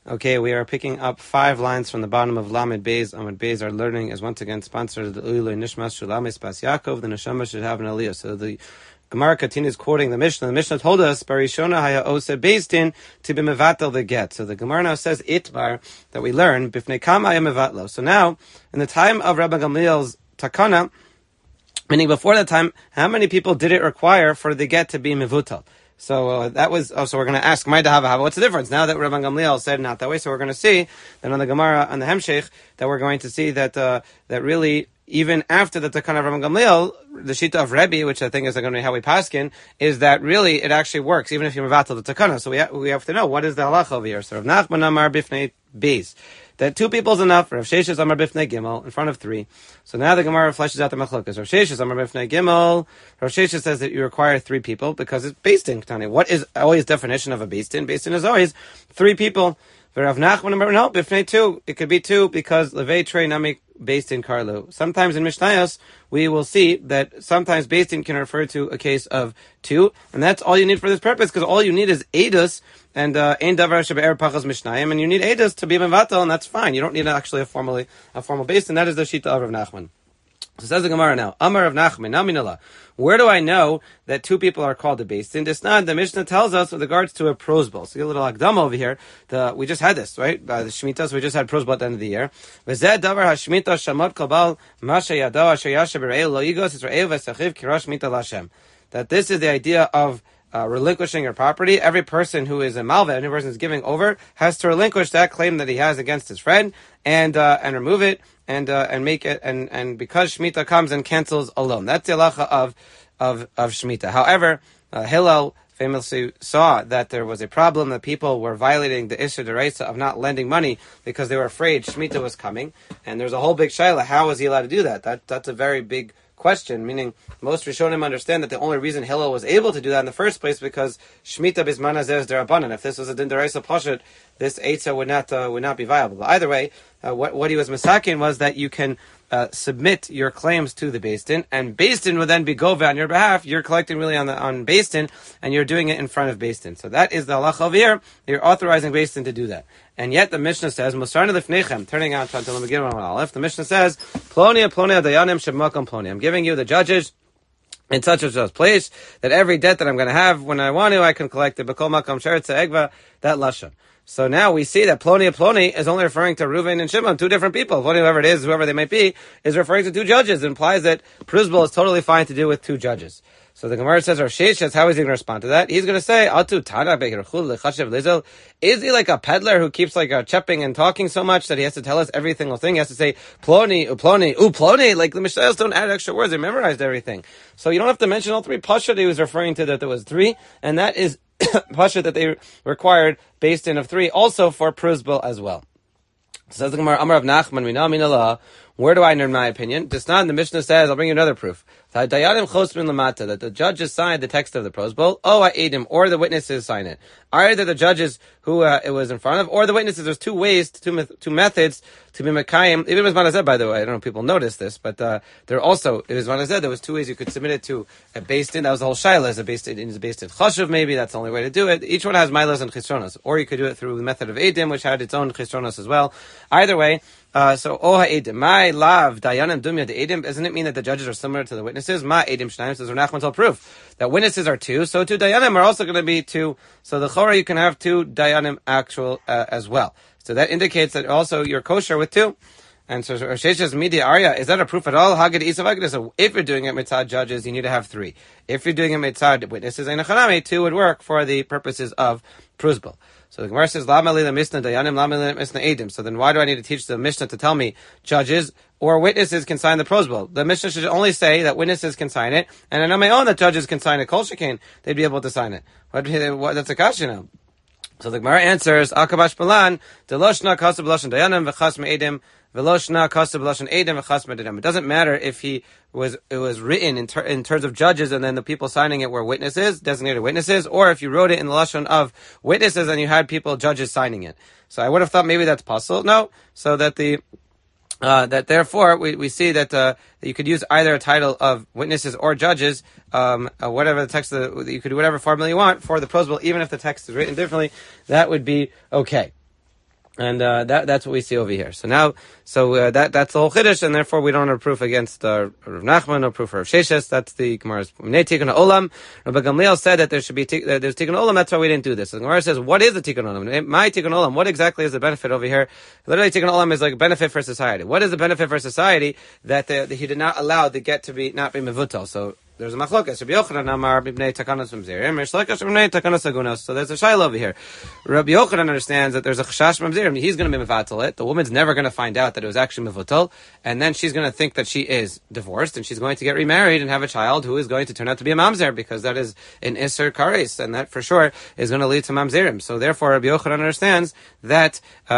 Okay, we are picking up 5 lines from the bottom of Lamed Beis. Amud Beis, our learning is once again sponsored of the Uilui Nishmas Shulamis Bas Yaakov. The Neshama should have an aliyah. So the Gemara continues quoting the Mishnah. The Mishnah told us, Barishona Haya Ose Beis to be mevatel the get. So the Gemara now says itbar that we learn Bifnei Kama Haya Mevatlo. So now, in the time of Rabbi Gamliel's Takana, meaning before that time, how many people did it require for the get to be mevutal? So that was. So we're going to ask, what's the difference now that Rabban Gamliel said not that way? So we're going to see that on the Gemara on the Hemshech that we're going to see that that really even after the Takana of Rabban Gamliel, the Shita of Rebbe, which I think is going to be how we paskin, is that really it actually works even if you mevatel the Takana. So we have to know what is the halacha over here. So Rav Nachman Amar Bifnei Beis, that 2 people is enough. Rav Sheshes Amar Bifnei Gimel in front of 3. So now the Gemara fleshes out the machlokas. Rav Sheshes Amar Bifnei Gimel. Rav Sheshes says that you require 3 people because it's based in Ketani. What is always definition of a based in? Based in is always 3 people. Rav Nachman Amar no Bifnei 2. It could be 2 because Levei Trei Namik based in Karlu. Sometimes in Mishnayos we will see that sometimes based in can refer to a case of 2, and that's all you need for this purpose because all you need is edus. And ein davar shebe'er pachas mishnayim, and you need edus to be mevatel, and that's fine. You don't need actually a formal base, and that is the shita of Rav Nachman. So says the Gemara now, Amar Rav Nachman, Naminallah. Where do I know that 2 people are called a base? In Disnan, the Mishnah tells us with regards to a prosbol. So a little agdama over here. We just had this, right? The Shemitah, so we just had prosbol at the end of the year. V'zeh davar hashmita shamot kabal masha yadav asher yasher b're'el lo yigos Yisrael v'sachiv kirash mita lashem. That this is the idea of relinquishing your property. Every person who is a malva, every person who's giving over, has to relinquish that claim that he has against his friend and remove it and make it and because Shemitah comes and cancels a loan. That's the halacha of Shemitah. However, Hillel famously saw that there was a problem that people were violating the Isser D'Oraisa of not lending money because they were afraid Shemitah was coming, and there's a whole big shaila. How is he allowed to do that? That's a very big question, meaning most Rishonim understand that the only reason Hillel was able to do that in the first place because Shemitah bisman hazeh is derabanan. If this was a din deraisa pashut, this eitzah would not be viable. But either way, what he was misakin was that you can submit your claims to the Beis Din, and Beis Din would then be gova on your behalf. You're collecting really on Beis Din, and you're doing it in front of Beis Din. So that is the halacha over here. You're authorizing Beis Din to do that. And yet the Mishnah says, Musarna lefnechem, turning out to Lamagir Aleph, the Mishnah says, Plonia dayanim shebmakam ploni. I'm giving you the judges in such and such place that every debt that I'm going to have when I want to, I can collect it. B'kol makam sheretza egva, that lashon. So now we see that Ploni is only referring to Reuven and Shimon, 2 different people. Ploni, whoever it is, whoever they might be, is referring to 2 judges. It implies that prosbol is totally fine to do with 2 judges. So the Gemara says, Rav Sheshes, how is he going to respond to that? He's going to say, is he like a peddler who keeps like chepping and talking so much that he has to tell us every single thing? He has to say, Ploni, Ploni, like the Mishnayos don't add extra words, they memorized everything. So you don't have to mention all 3. Pasha he was referring to that there was 3, and that is Pasha that they required based in of 3, also for prosbol as well. Says the Gemara, Amar of Nachman, Mina Minallah. Where do I learn my opinion? Disnan, the Mishnah says, I'll bring you another proof. That the judges signed the text of the prosbol, or the witnesses sign it. Either the judges who it was in front of, or the witnesses. There's 2 ways, 2 methods to be mekayim. Even Bisman Hazeh, by the way, I don't know if people notice this, but there also, it was Bisman Hazeh, there was 2 ways you could submit it to a based in. That was the whole shaila, is a based in chashuv, maybe, that's the only way to do it. Each one has milas and chisronos. Or you could do it through the method of edim, which had its own chisronos as well. Either way, so oha edim, my lav dayanim dumya de edim, doesn't it mean that the judges are similar to the witnesses? Ma edim shnayim, says Rav Nachman told proof that witnesses are 2, so 2 dayanim are also going to be 2. So the chora you can have 2 dayanim actual as well. So that indicates that also you're kosher with 2. And so Sheshes media arya, is that a proof at all? Hagid Isavagid. So if you're doing it mitzad judges, you need to have 3. If you're doing it mitzad witnesses, 2 would work for the purposes of prosbol. So the Gemara says, Lama li la misna dayanim, lama li la misna edim. So then why do I need to teach the Mishnah to tell me judges or witnesses can sign the prosbol? The Mishnah should only say that witnesses can sign it, and on my own that judges can sign it. Kol shekain, they'd be able to sign it. That's a kasha now. So the Gemara answers, Akabash Balan, Deloshna Kasab Lashon Dayanim, V'chas Me'edim, Veloshna Kasab Lashon Edim, V'chas Me'edim. It doesn't matter if it was written in terms of judges and then the people signing it were witnesses, designated witnesses, or if you wrote it in the Lashon of witnesses and you had judges signing it. So I would have thought maybe that's possible. No. So that that therefore we see that you could use either a title of witnesses or judges, whatever the text you could do whatever formula you want for the prosbol, even if the text is written differently, that would be okay. And that's what we see over here. So now, that's the whole chiddush, and therefore we don't have proof against Rav Nachman, no proof for Rav Sheshes. That's the Gemara's Tikkun Olam. Rabbi Gamliel said that there should be there's Tikkun Olam. That's why we didn't do this. So the Gemara says, what is the Tikkun Olam? My Tikkun Olam. What exactly is the benefit over here? Literally, Tikkun Olam is like a benefit for society. What is the benefit for society that he did not allow the get to be not be mevutal? So there's a machlokas. Rabbi Yochanan Amar b'nei takanas mamzerim. Rish Lakish b'nei takanas agunos. So there's a shaila over here. Rabbi Yochanan understands that there's a chashash mamzerim. He's going to be mevatel it. The woman's never going to find out that it was actually mevutal, and then she's going to think that she is divorced, and she's going to get remarried and have a child who is going to turn out to be a mamzer, because that is an iser kares, and that for sure is going to lead to mamzerim. So therefore, Rabbi Yochanan understands that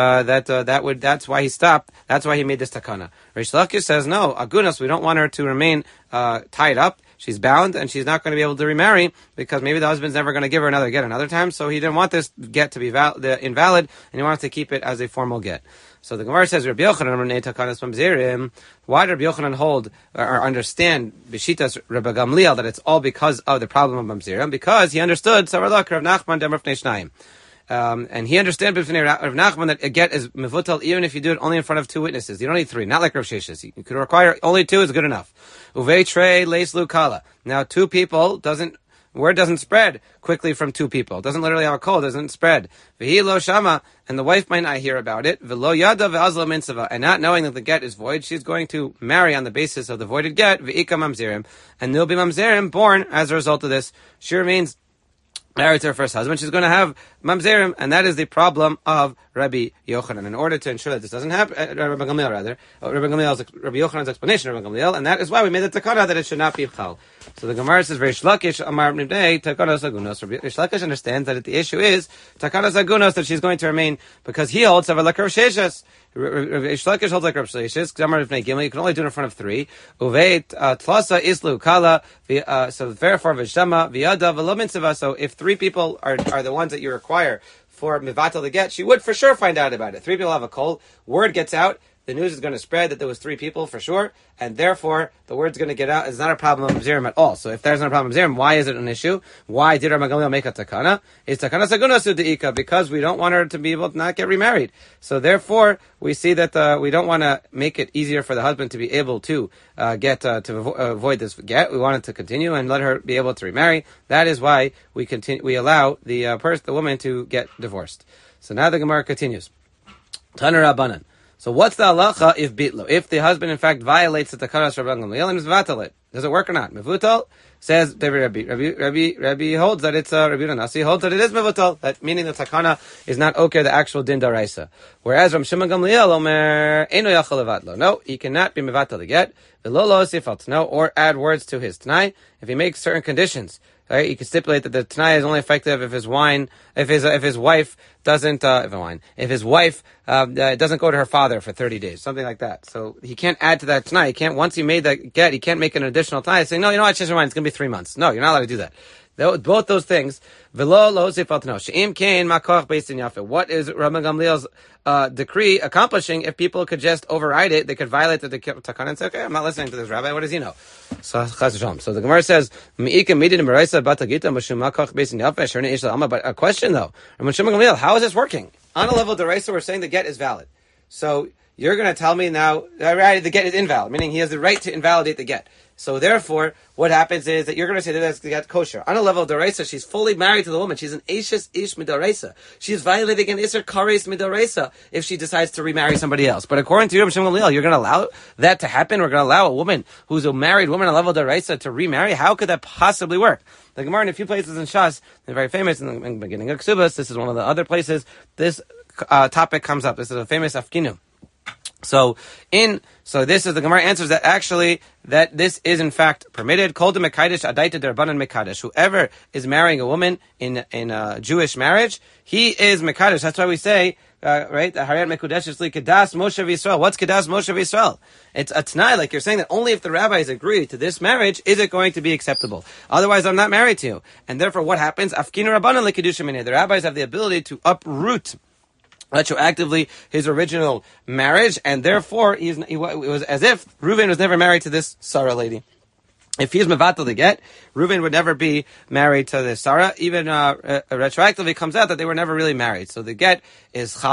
that's why he stopped. That's why he made this takana. Rish Lakish says no, agunos. We don't want her to remain tied up. She's bound, and she's not going to be able to remarry because maybe the husband's never going to give her another get another time. So he didn't want this get to be invalid, and he wanted to keep it as a formal get. So the Gemara says, Rabbi Yochanan, why did Rabbi Yochanan hold or understand Bishitas Rabbi Gamliel that it's all because of the problem of Mamzerim? Because he understood Savarlak Rav Nachman Demar Fnei Shnayim. And he understood Rav Nachman that a get is mevutal even if you do it only in front of two witnesses. You don't need three, not like Rav Sheshes. You could require only two is good enough. Uvei trei leis lukala. Now, two people word doesn't spread quickly from two people. It doesn't literally have a call, it doesn't spread. Vihi lo shama, and the wife might not hear about it. Velo yada ve'azla minsava, and not knowing that the get is void, she's going to marry on the basis of the voided get, ve'ika mamzerim, and there'll be mamzerim born as a result of this. She remains married to her first husband, she's going to have mamzerim, and that is the problem of Rabbi Yochanan. In order to ensure that this doesn't happen, Rabbi Gamliel rather, Rabbi Yochanan's explanation, Rabbi Gamliel, and that is why we made the takana that it should not be chal. So the Gemara says, Rish Lakish Amar b'nei takanas agunos. Rish Lakish understands that the issue is takanas agunos, that she's going to remain, because he holds like Rav Sheshes. Rish Lakish holds like Rav Sheshes. Gamar b'nei Gimel, you can only do it in front of three. Uveit tlasa islu kala. So therefore v'shtama v'yada v'lo mitzvah. So if three people are the ones that you require for mivatal to get, she would for sure find out about it. Three people have a cold, word gets out, the news is going to spread that there was three people for sure, and therefore the word's going to get out. It's not a problem of Zirim at all. So if there's not a problem of Zirim, why is it an issue? Why did Rabbi Gamliel make a takana? It's takana sagunasu deika, because we don't want her to be able to not get remarried. So therefore, we see that we don't want to make it easier for the husband to be able to avoid this get. We want it to continue and let her be able to remarry. That is why we allow the woman to get divorced. So now the Gemara continues. Taner Rabbanan. So what's the halacha if bitlo? If the husband in fact violates the takanas Rabbi Gamliel and is mevatel it, does it work or not? Mevutal says Rabbi holds that it's Rabbi Nasi holds that it is mevutal. That meaning the takana is not okay, the actual din daraisa. Whereas Rabbi Shimon Gamliel omer eno yachal levatlo. No, he cannot be mevatel the get. V'lo lo osif al tano, or add words to his t'nai if he makes certain conditions. Right? You can stipulate that the t'nai is only effective if his wife doesn't go to her father for 30 days, something like that. So he can't add to that t'nai. He can't, once he made that get, he can't make an additional t'nai saying, no, you know what, change your mind, it's going to be 3 months. No, you're not allowed to do that. Both those things. What is Rabbi Gamliel's decree accomplishing if people could just override it? They could violate the takana and say, okay, I'm not listening to this rabbi. What does he know? So the Gemara says, but a question though, how is this working? On a level of deraisa, we're saying the get is valid. So you're going to tell me now, the get is invalid, meaning he has the right to invalidate the get. So therefore, what happens is that you're going to say that that's get kosher. On a level of deraisa, she's fully married to the woman. She's an Eishes Ish Midaraisa. She's violating an Isser Kares Midaraisa if she decides to remarry somebody else. But according to Rabbi Shimon Gamliel, you're going to allow that to happen? We're going to allow a woman who's a married woman on a level of deraisa to remarry? How could that possibly work? The Gemara in a few places in Shas, they're very famous in the beginning of Ksubas. This is one of the other places this topic comes up. This is a famous Afkinu. So this is the Gemara answers that actually that this is in fact permitted. Kol de mekadesh adaita derbanan mekadesh. Whoever is marrying a woman in a Jewish marriage, he is mekadesh. That's why we say right, the Harayat Mekudesh is like Kedas Moshe V'Yisrael. What's Kedas Moshe V'Yisrael? It's a t'nai, like you're saying that only if the rabbis agree to this marriage is it going to be acceptable. Otherwise, I'm not married to you. And therefore, what happens? Afkinu Rabbanan lekedusha minei. The rabbis have the ability to uproot retroactively his original marriage, and therefore it was as if Reuven was never married to this Sarah lady. If he's mevatel the get, Reuven would never be married to the Sarah. Even retroactively comes out that they were never really married. So the get is chal,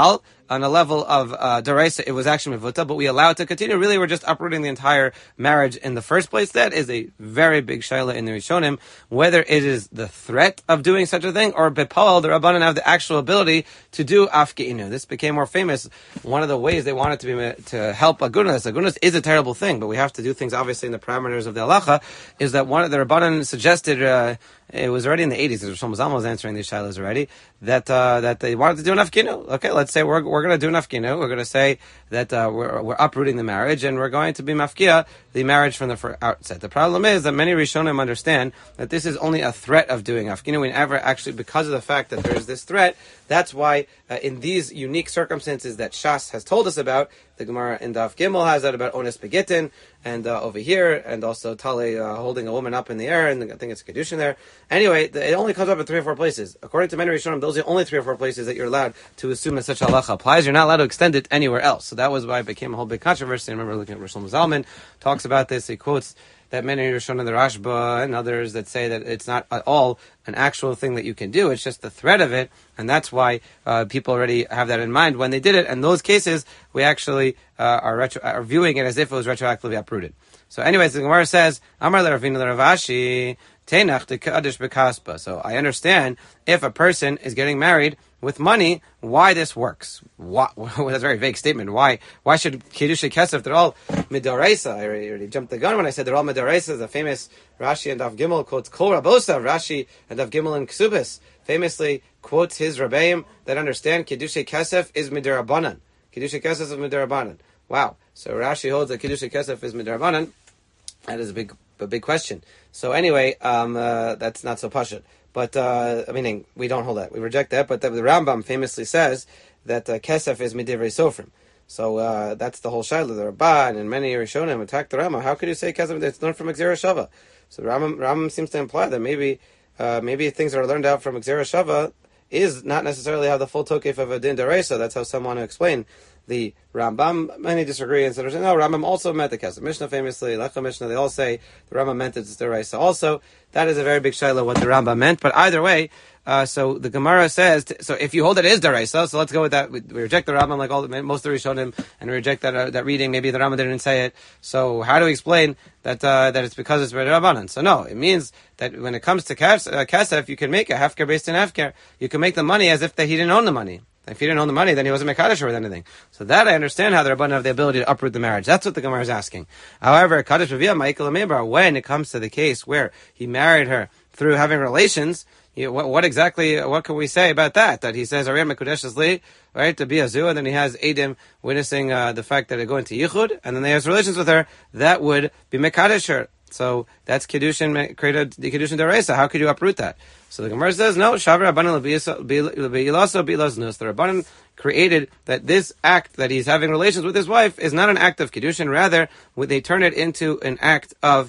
on a level of deraisa, it was actually mevuta, but we allow it to continue. Really, we're just uprooting the entire marriage in the first place. That is a very big shaila in the Rishonim, whether it is the threat of doing such a thing, or bepal, the Rabbanan have the actual ability to do afkeinu. This became more famous. One of the ways they wanted to help agunas. Agunas is a terrible thing, but we have to do things obviously in the parameters of the halacha. Is that one of the Rabbanan suggested? It was already in the 80s. Shlomo Zalman was answering these shilas already. That they wanted to do an afkinu. Okay, let's say we're going to do an afkinu. We're going to say that we're uprooting the marriage and we're going to be mafkia the marriage from the outset. The problem is that many Rishonim understand that this is only a threat of doing afkinu. We never actually, because of the fact that there is this threat, that's why in these unique circumstances that Shas has told us about, the Gemara in Daf Gimel has that about Ones Begitin, and over here, and also Tale holding a woman up in the air, and I think it's Kedushin there. Anyway, it only comes up in 3 or 4 places. According to many Rishonim, those are the only 3 or 4 places that you're allowed to assume that such halacha applies. You're not allowed to extend it anywhere else. So that was why it became a whole big controversy. I remember looking at Shlomo Zalman, talks about this. He quotes that many Rishonim, the Rashba and others, that say that it's not at all an actual thing that you can do. It's just the threat of it, and that's why people already have that in mind when they did it. In those cases, we actually are viewing it as if it was retroactively uprooted. So anyways, the Gemara says, Amar leRavina leRavashi, Tenach de Kaddish bekaspa. So I understand if a person is getting married with money, why this works. That's a very vague statement. Why should Kiddush Kesef, they're all Midoraisa. I already jumped the gun when I said they're all Midoraisa. The famous Rashi and Daf Gimel quotes Kol Rabosa, Rashi and Daf Gimel and Ksubis, famously quotes his Rabbeim that understand Kiddush Kesef is Midarabanan. Kiddush Kesef is Midarabanan. Wow. So Rashi holds that Kiddush Kesef is Midarabanan. That is a big question. So anyway, that's not so pashut. But, meaning, we don't hold that. We reject that. But the Rambam famously says that Kesef is Midivrei Sofrim. So that's the whole Shaila. The Rabban and many Rishonim attack the Rambam. How could you say Kesef? It's learned from Gzera Shava. So Rambam seems to imply that maybe things that are learned out from Gzera Shava is not necessarily have the full tokef of a din deraisa. That's how some want to explain the Rambam. Many disagree and say, no, Rambam also meant the Kesef. Mishnah famously, Lecha Mishnah, they all say the Rambam meant it's deraisa also. That is a very big shayla what the Rambam meant. But either way, so the Gemara says, so if you hold it is deraisa, so let's go with that. We reject the Rambam like most of the Rishonim, and we reject that reading. Maybe the Rambam didn't say it. So how do we explain that it's because it's Rabbanan? So no, it means that when it comes to Kesef, you can make a hefker based on hefker. You can make the money as if he didn't own the money. If he didn't own the money, then he wasn't Mekadosh with anything. So that I understand how the Rabbanan have the ability to uproot the marriage. That's what the Gemara is asking. However, Kaddish B'Viyah Ma'ikal Amebar, when it comes to the case where he married her through having relations, what can we say about that? That he says, Ariyah Mekudesh Li, right, to be a zoo, and then he has Edim witnessing the fact that they go into Yichud, and then they have relations with her, that would be Mekadosh her. So that's created the Kiddushin Deraisa. How could you uproot that? So the Gemara says, no, Shavar Rabbanan L'Bi'ilaso Bi'ilaz. The Rabbanan created that this act that he's having relations with his wife is not an act of Kiddushin. Rather, they turn it into an act of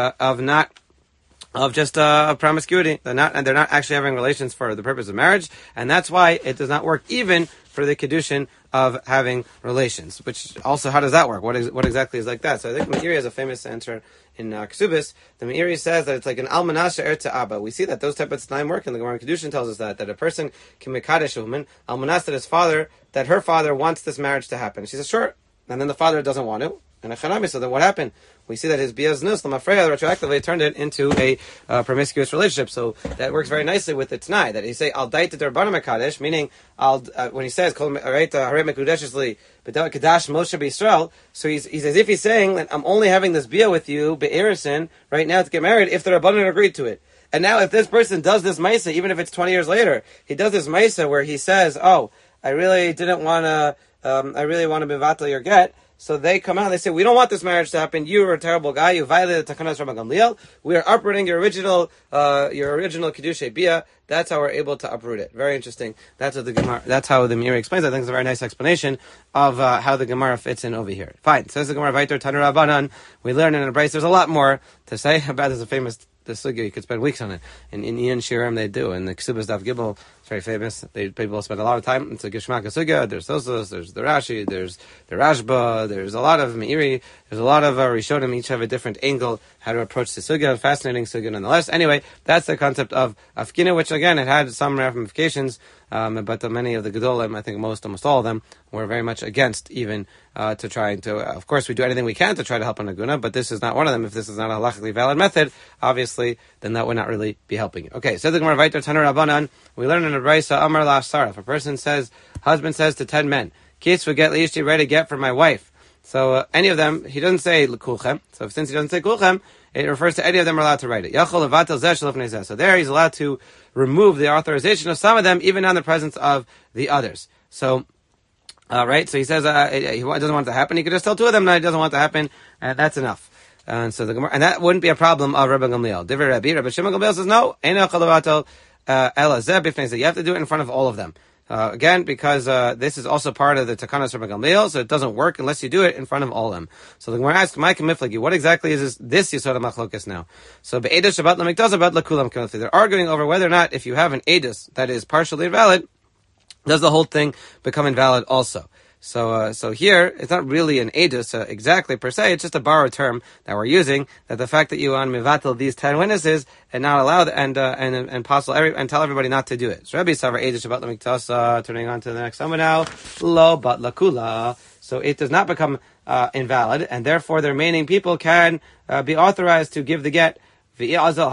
promiscuity. They're not actually having relations for the purpose of marriage, and that's why it does not work even for the Kiddushin of having relations. Which also, how does that work? What exactly is like that? So I think Meiri has a famous answer in Ksubis. The Meiri says that it's like an almanasha er to abba. We see that those type of t'naim work, and the Gemara Kiddushin tells us that a person can mekadesh a woman, almanas that her father wants this marriage to happen. She says, sure. And then the father doesn't want to. And a chanami, so then what happened? We see that his biaznus, Lamafreya, retroactively turned it into a promiscuous relationship. So that works very nicely with the T'nai, that he say, I'll date the Derbanah Mekadesh, meaning, when he says, Kol Hare Mekudeshesli, B'Dav Kadash Moshe B'Yisrael, so he's as if he's saying that I'm only having this bia with you, Be'erison, right now to get married, if the Rabbanan agreed to it. And now if this person does this Maisa, even if it's 20 years later, he does this Maisa where he says, I really want to Bivatal your get. So they come out and they say, we don't want this marriage to happen. You are a terrible guy. You violated the Takanas Rabban Gamliel. We are uprooting your original Kiddushei Bia. That's how we're able to uproot it. Very interesting. That's how the Meiri explains. I think it's a very nice explanation of how the Gemara fits in over here. Fine. Says the Gemara, Vayter Tanu Rabbanan. We learn in a brace. There's a lot more to say about this. A famous the sugya. You could spend weeks on it. In Ian Shiram they do. In the Ksubas Daf Gimel, It's very famous. People spend a lot of time. It's a Geshmak Sugya. There's Tosos, there's the Rashi, there's the Rashba, there's a lot of Meiri, there's a lot of Rishonim. Each have a different angle how to approach the Sugya. Fascinating Sugya nonetheless. Anyway, that's the concept of Afkina, which again, it had some ramifications, but many of the Gedolim, I think almost all of them, were very much against even to trying to, of course, we do anything we can to try to help an Aguna, but this is not one of them. If this is not a halachically valid method, obviously, then that would not really be helping you. Okay, so the Gemara Vayter Tanur Rabbanan, we learn in a Brisa, Amar La Sarah, if a person says, husband says to 10 men, Kids forget Leishti, ready to get for my wife. So any of them, he doesn't say Kulchem, so since he doesn't say Kulchem, it refers to any of them are allowed to write it. Yachol Levatel Zeh Shalaf Nezeh. So there he's allowed to remove the authorization of some of them, even in the presence of the others. So, right, so he says he doesn't want it to happen. He could just tell 2 of them that he doesn't want it to happen, and that's enough. And so the Gemara, and that wouldn't be a problem of Rabbi Gamliel. Divrei Rabbi Shimon Gamliel says no. Ein Yachol Levatel Ela Zeh Bifnei Zeh. You have to do it in front of all of them. Again, because this is also part of the Takanas Rabbi Gamliel, so it doesn't work unless you do it in front of all of them. So the Gemara asks, Mike Miflagi, what exactly is this Yisod Machlokas now? So Be'edus Shabbat Lamikdaz Shabbat Lakulam Kamifli. They're arguing over whether or not if you have an Edus that is partially invalid, does the whole thing become invalid also? So here, it's not really an edus exactly per se, it's just a borrowed term that we're using, that the fact that you on mivatel these 10 witnesses and not allow and possible and tell everybody not to do it. So Rabbi Savar edus Shabbat Lamiktas, turning on to the next one now, lo bat lakula. So it does not become invalid, and therefore the remaining people can be authorized to give the get. If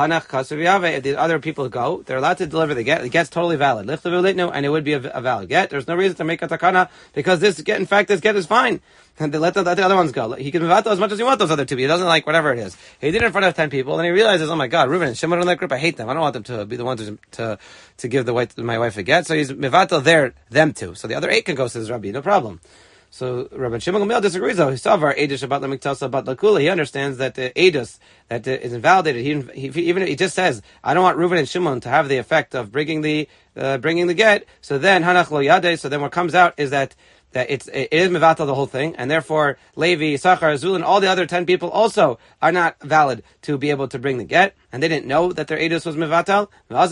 the other people go, they're allowed to deliver the get. The get's totally valid. And it would be a valid get. There's no reason to make a takana, because this get, in fact, this get is fine. And they let the other ones go. He can mivato as much as he wants those other 2. He doesn't like whatever it is. He did it in front of 10 people, and he realizes, oh my God, Reuben and Shimon in that group, I hate them. I don't want them to be the ones to give my wife a get. So he's mivato them 2. So the other 8 can go, says Rabbi, no problem. So Rabbi Shimon Gamliel disagrees though. He saw our edus about lamiktasa about lakula. He understands that the edus that is invalidated. Even if he just says, I don't want Reuven and Shimon to have the effect of bringing the get. So then hanach lo yade. So then what comes out is that it is mevatel the whole thing, and therefore Levi, Sachar, Zulun, all the other 10 people also are not valid to be able to bring the get, and they didn't know that their edus was mevatel.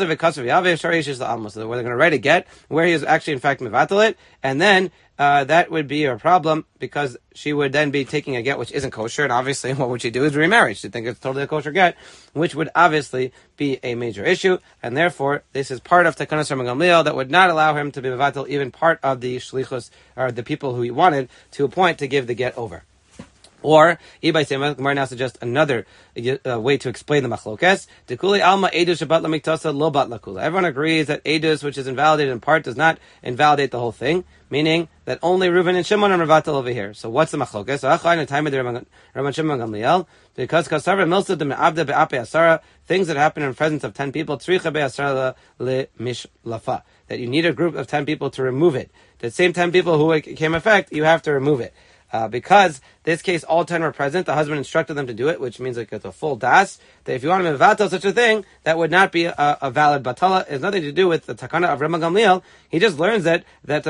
So where they're going to write a get where he is actually in fact mevatel it, and then that would be a problem, because she would then be taking a get which isn't kosher, and obviously what would she do is remarry. She'd think it's totally a kosher get, which would obviously be a major issue, and therefore this is part of Takanas Rabbi Gamliel that would not allow him to be mevatel even part of the shlichus, or the people who he wanted to appoint to give the get over. Or, Ibai Sema, Gemara now suggests another way to explain the machlokes. Dekuli alma edus shabat lamiktasa lo bat lakula. Everyone agrees that edus, which is invalidated in part, does not invalidate the whole thing, meaning that only Reuven and Shimon are mevatel over here. So what's the machlokes? So Achai in the time of the Rabban Shimon Gamliel, because kasavra milsa de me'abda be'ape asara, things that happen in the presence of 10 people, tzricha be'asara le mishlafa, that you need a group of 10 people to remove it. The same 10 people who it came effect, you have to remove it. Because this case, all 10 were present, the husband instructed them to do it, which means like it's a full das, that if you want to mevatel such a thing, that would not be a valid batala. It has nothing to do with the takana of Rabbi Gamliel. He just learns that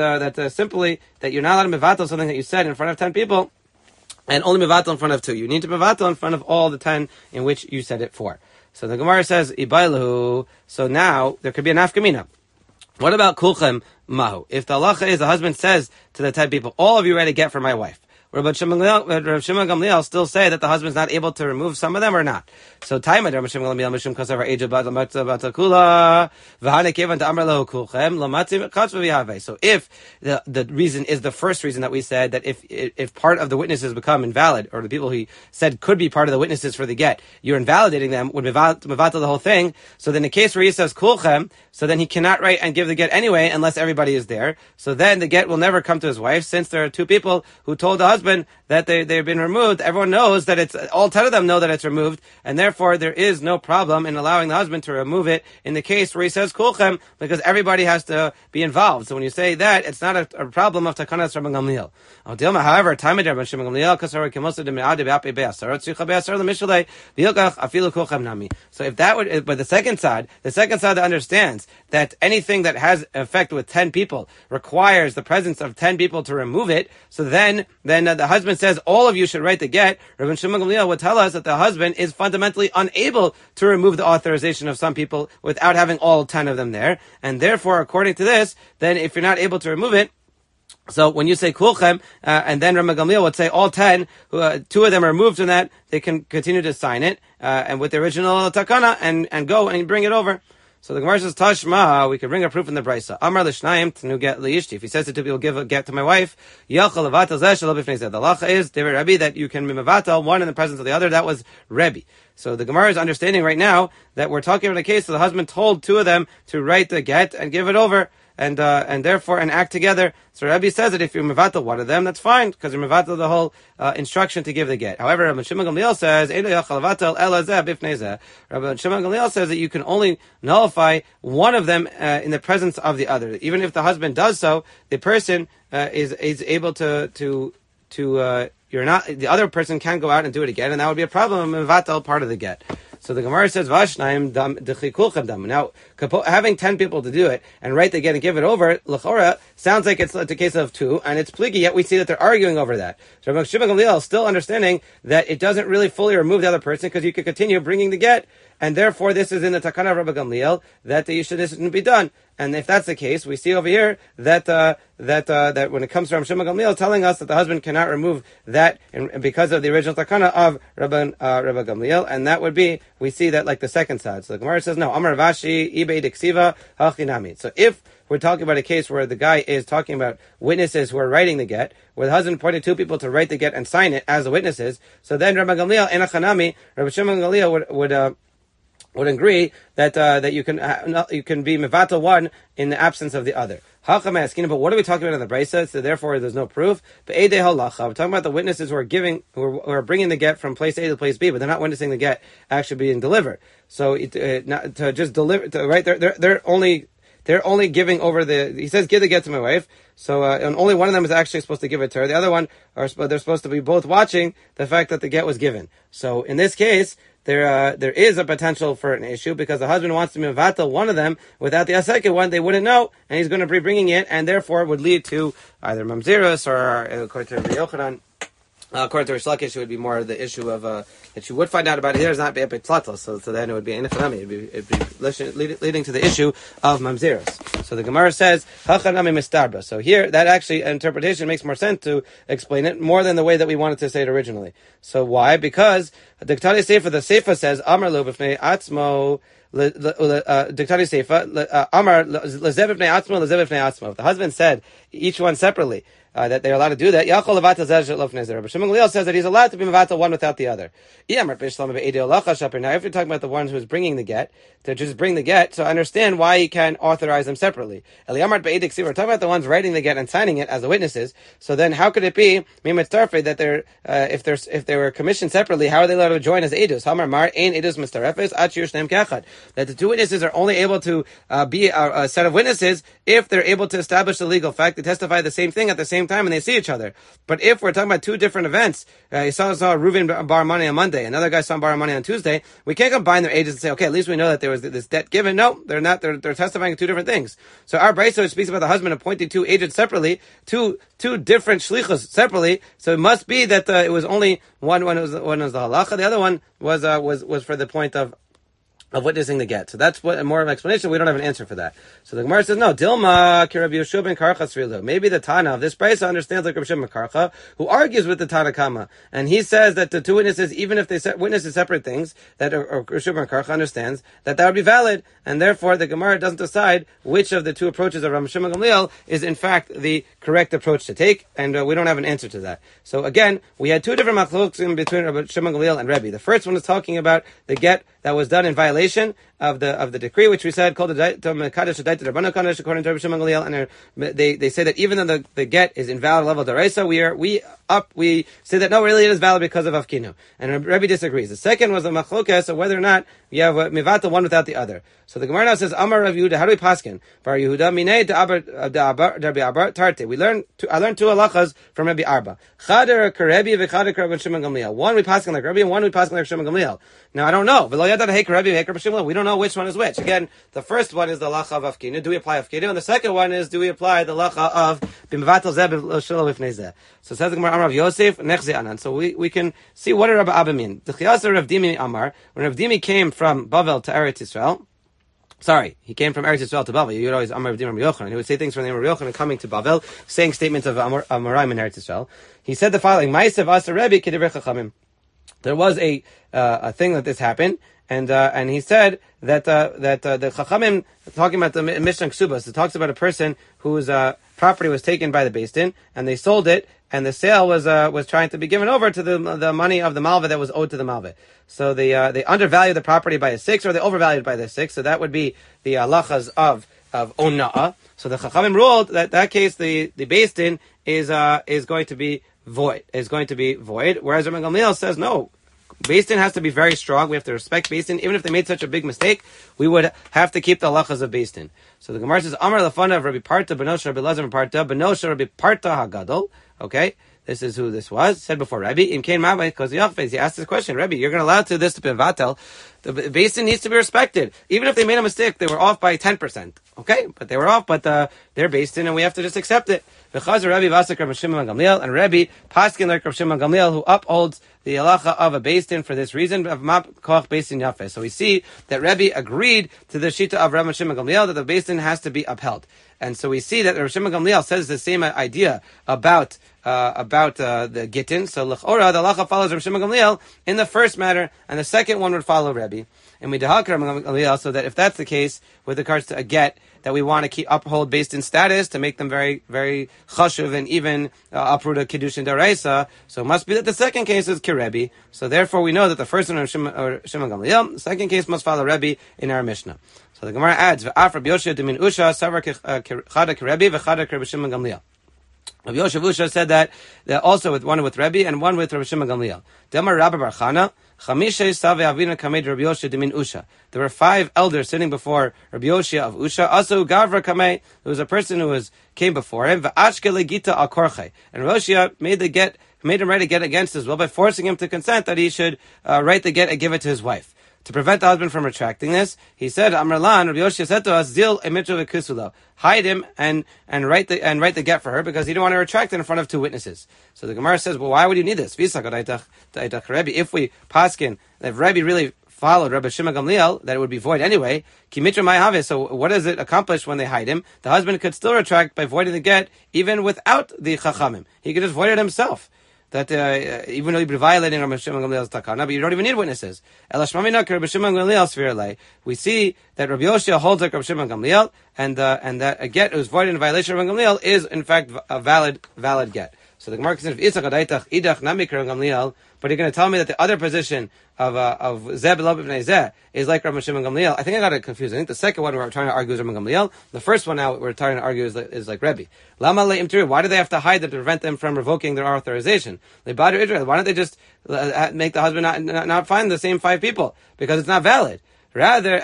simply, that you're not allowed to mevatel something that you said in front of 10 people, and only mevatel in front of 2. You need to mevatel in front of all the 10 in which you said it for. So the Gemara says, Ibailahu, so now, there could be a nafkamina. What about kulchem mahu? If the halacha is, the husband says to the 10 people, all of you ready to get for my wife. Rabbi Shimon Gamliel still say that the husband's not able to remove some of them or not. So time Rabbi Shimon Gamliel mishum kasav age about batakula v'hane kevan to amar lahu kulchem lamatzim katzva v'yave. So if the reason is the first reason that we said, that if part of the witnesses become invalid, or the people he said could be part of the witnesses for the get, you're invalidating them, would mevatel the whole thing. So then the case where he says kulchem, so then he cannot write and give the get anyway unless everybody is there. So then the get will never come to his wife, since there are 2 people who told the husband that they've been removed. Everyone knows that it's, all 10 of them know that it's removed, and therefore there is no problem in allowing the husband to remove it in the case where he says kulchem, because everybody has to be involved. So when you say that, it's not a problem of takanas Rabbi Gamliel. However, time of Rabbi Shimon Gamliel, so if that would, but the second side that understands that anything that has effect with 10 people requires the presence of 10 people to remove it, so then that the husband says all of you should write the get, Rabban Shimon Gamliel would tell us that the husband is fundamentally unable to remove the authorization of some people without having all 10 of them there. And therefore, according to this, then if you're not able to remove it, so when you say kulchem, and then Rabban Gamliel would say all 10, 2 of them are removed from that, they can continue to sign it, and with the original takana, and go and bring it over. So the Gemara says, Tashma, we could bring a proof in the Brisa. Amar l'shnayim tnu get liishti. If he says to 2 people, give a get to my wife, yelchal levatel zeh shelo b'fnei zeh. The halacha is, David Rebbe, that you can be mevatel one in the presence of the other. That was Rebbe. So the Gemara is understanding right now that we're talking about a case where the husband told 2 of them to write the get and give it over, and therefore act together. So Rabbi says that if you're mevatel one of them, that's fine, because you're mevatel the whole instruction to give the get. However, Rabbi Shimon Gamliel says, Rabbi Shimon Gamliel says that you can only nullify one of them in the presence of the other. Even if the husband does so, the person is able to you're not, the other person can't go out and do it again, and that would be a problem. Mevatel part of the get. So the Gemara says, Vashnaim dam dechikulchem dam. Now, having 10 people to do it and write the get and give it over, l'chora, sounds like it's a case of 2, and it's pligi, yet we see that they're arguing over that. So Rabbi Shimon Gamliel is still understanding that it doesn't really fully remove the other person, because you could continue bringing the get, and therefore this is in the takana of Rabbi Gamliel, that this shouldn't be done. And if that's the case, we see over here that when it comes to Rabbi Shimon Gamliel telling us that the husband cannot remove that because of the original takana of Rabbi Gamliel, and that would be, we see that like the second side. So the Gemara says, no, Amar Vashi, Ibei Diksiva, Hachinami. So if we're talking about a case where the guy is talking about witnesses who are writing the get, where the husband appointed 2 people to write the get and sign it as the witnesses, so then Rabbi Gamliel, Enachanami, Rabbi Shimon Gamliel would agree that you can be mevatel one in the absence of the other. Hacham asking, but what are we talking about in the Brisa? So therefore, there's no proof. But Eidei halacha, we're talking about the witnesses who are bringing the get from place A to place B, but they're not witnessing the get actually being delivered. So not to just deliver, right? They're only giving over he says, give the get to my wife. So, and only one of them is actually supposed to give it to her. The other one, they're supposed to be both watching the fact that the get was given. So in this case, there is a potential for an issue, because the husband wants to mevatel one of them without the second one. They wouldn't know, and he's going to be bringing it, and therefore would lead to either mamzirus or, according to Rabbi Yochanan, according to Rish Lakish, it would be more the issue of that you would find out about it here is not be'epetlatel, so then it would be enechanami. It'd be leading to the issue of mamzirus. So the Gemara says hachanami mistarba. So here, that actually interpretation makes more sense to explain it more than the way that we wanted to say it originally. So why? Because the Diktari Sefer, the Sefer says Amar lo b'fnei atzmo. Diktari Sefer Amar lezev b'fnei atzmo lezev b'fnei atzmo. If the husband said each one separately, that they're allowed to do that. Yachol levatel zeh shelo b'fnei zeh. Rabbi Shimon Gamliel says that he's allowed to be mevatel one without the other. Now, if you're talking about the ones who's bringing the get, to just bring the get, so I understand why he can authorize them separately. We're talking about the ones writing the get and signing it as the witnesses. So then, how could it be that they're if they were commissioned separately, how are they allowed to join as edus? Hamar mar ein edus mistarefes at shneim kechad. That the 2 witnesses are only able to be a set of witnesses if they're able to establish the legal fact. They testify the same thing at the same time and they see each other. But if we're talking about 2 different events, you saw Reuven bar money on Monday, another guy saw him borrow money on Tuesday, we can't combine their ages and say, okay, at least we know that there was this debt given. No, they're not. They're testifying 2 different things. So our Brisa speaks about the husband appointing 2 agents separately, two different shlichus separately. So it must be that it was only one was the halacha, the other one was for the point of witnessing the get. So that's what more of an explanation. We don't have an answer for that. So the Gemara says, no, Dilma ki Rabbi Yehoshua ben Karcha Srilu. Maybe the Tana of this Brisa understands like Rabbi Shimon ben Karcha, who argues with the Tana Kama. And he says that the 2 witnesses, even if they witnesses separate things, that Rabbi Shimon ben Karcha understands that would be valid. And therefore the Gemara doesn't decide which of the 2 approaches of Rabbi Shimon Gamliel is in fact the correct approach to take. And we don't have an answer to that. So again, we had 2 different machalukim between Rabbi Shimon Gamliel and Rebbe. The first one is talking about the get that was done in violation of the decree, which we said called the Kaddish Rabbanan Kaddish according to Rabbi Shimon Gamliel, and they say that even though the get is invalid level deraisa, we say that no, really it is valid because of Afkinu, and Rebbe disagrees. The second was the machlokes of whether or not you have mivata one without the other. So the Gemara now says Amar Rav Yehuda, how do we paskin? Bar Yehuda minei Rabbi Arba tarte. I learned 2 halachas from Rabbi Arba. Chader karebi v'chader Rabbi Shimon Gamliel. One we paskin like Rabbi, and one we paskin like Shimon Gamliel. Now I don't know. We don't know which one is which. Again, the first one is the halacha of Afkinu. Do we apply Afkinu? And the second one is, do we apply the halacha of b'mevatel zeh shelo b'fnei zeh? So says the Gemara Amar of Yosef Nechze Anan. So we can see what did Rabbi Abba mean. The Chiyasa Rav Dimi Amar, when Rav Dimi came from Bavel to Eretz Yisrael. Sorry, he came from Eretz Yisrael to Bavel. You would always Amar Rav Dimi Rabbi Yochanan. He would say things from the name of Rabbi Yochanan coming to Bavel, saying statements of Amoraim in Eretz Yisrael. He said the following: Ma'asev Asa Rebbe Kedivrei Chachamim. There was a thing that this happened, and he said that the Chachamim, talking about the Mishnah Ksubas, it talks about a person whose property was taken by the Beis Din, and they sold it, and the sale was trying to be given over to the money of the malva that was owed to the malva. So they undervalued the property by a 6, or they overvalued by the 6. So that would be the halachas of ona'ah. So the Chachamim ruled that case the Beis Din is going to be void. Whereas Rabbi Gamliel says no. Beis Din has to be very strong. We have to respect Beis Din. Even if they made such a big mistake, we would have to keep the halachas of Beis Din. So the Gemara says, Amar lafana of Rabbi Parta, Benosha, Rabbi Lazar, Parta, Benosha, Rabbi Parta Hagadol. Okay, this is who this was. Said before Rabbi, in Kain Mabai, because he asked this question, Rabbi, you're going to allow to this to be vatel. The Beis Din needs to be respected. Even if they made a mistake, they were off by 10%. Okay, but they were off, but they're Beis Din, and we have to just accept it. V'chazar Rabbi Vasek Rabbi Shimon Gamliel, and Rabbi Paskin like Rabbi Shimon Gamliel, who upholds the halacha of a Beis Din for this reason of map koch Beis Din yafeh. So we see that Rabbi agreed to the shita of Rabbi Shimon Gamliel that the Beis Din has to be upheld, and so we see that Rabbi Shimon Gamliel says the same idea about the gittin. So l'chora the halacha follows Rabbi Shimon Gamliel in the first matter, and the second one would follow Rabbi. And we dehak Rabbi Gamliel, so that if that's the case with regards to a get, that we want to uphold Beis Din status to make them very, very chashuv and even uproot a kiddushin daraisa. So it must be that the second case is kirebi. So therefore, we know that the first one is Shimon Gamliel. The second case must follow Rebbe in our Mishnah. So the Gemara adds, "V'af Rabbi Yoshua demin Usha savar chada kirebi v'chada kirebi Shimon Gamliel." Rabbi Yoshua Usha said that also with one with Rebbe and one with Rabbi Shimon Gamliel. Demar Rabbi Bar Chana. There were 5 elders sitting before Rabbi Yoshia of Usha. Also, Gavra Kamei, there was a person who came before him. And Roshia made him write a get against his will by forcing him to consent that he should write the get and give it to his wife. To prevent the husband from retracting this, he said, Amrlan, Rabbi Yoshia said to us, Zil emitru v'kusulo, hide him and write the get for her because he didn't want to retract it in front of 2 witnesses. So the Gemara says, well, why would you need this? If we paskin, if Rabbi really followed Rabbi Shimon Gamliel, that it would be void anyway. So what does it accomplish when they hide him? The husband could still retract by voiding the get even without the chachamim. He could just void it himself. That even though you'd be violating Rabbi Shimon Gamliel's takana, but you don't even need witnesses. We see that Rabbi Yoshia holds like Rabbi Shimon Gamliel, and that a get was voided in violation of Rabbi Gamliel is in fact a valid get. So the Gemara says, but you're going to tell me that the other position of Zeb Ibn Zeh is like Rabbi Shimon Gamliel. I think I got it confused. I think the second one we're trying to argue is Rabbi Gamliel. The first one now we're trying to argue is like Rebbe. Lama le'im tiru. Why do they have to hide that to prevent them from revoking their authorization? Why don't they just make the husband not find the same 5 people? Because it's not valid. Rather,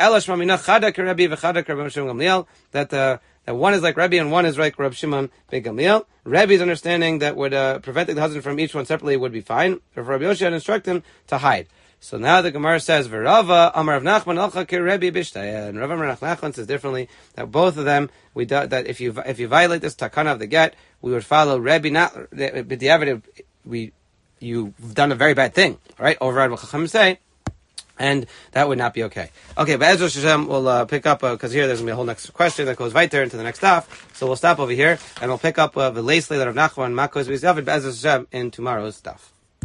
that one is like Rebbe and one is like Rabbi Shimon ben Gamliel. Rebbe's understanding that would preventing the husband from each one separately would be fine. If Rabbi Yoshia had instructed him to hide. So now the Gemara says, "V'Rava Amar Rav Nachman Alcha Rebbe Bishtaya," and Rav Nachman says differently that both of them that if you violate this takana of the get, we would follow Rebbe. Not the you've done a very bad thing, right? Override what Chacham say. And that would not be okay. Okay, but Ezra Hashem will pick up, because here there's going to be a whole next question that goes right there into the next stuff. So we'll stop over here, and we'll pick up the Leis Leila of Nachman, Makos V'Yavid, Ezra Hashem in tomorrow's stuff.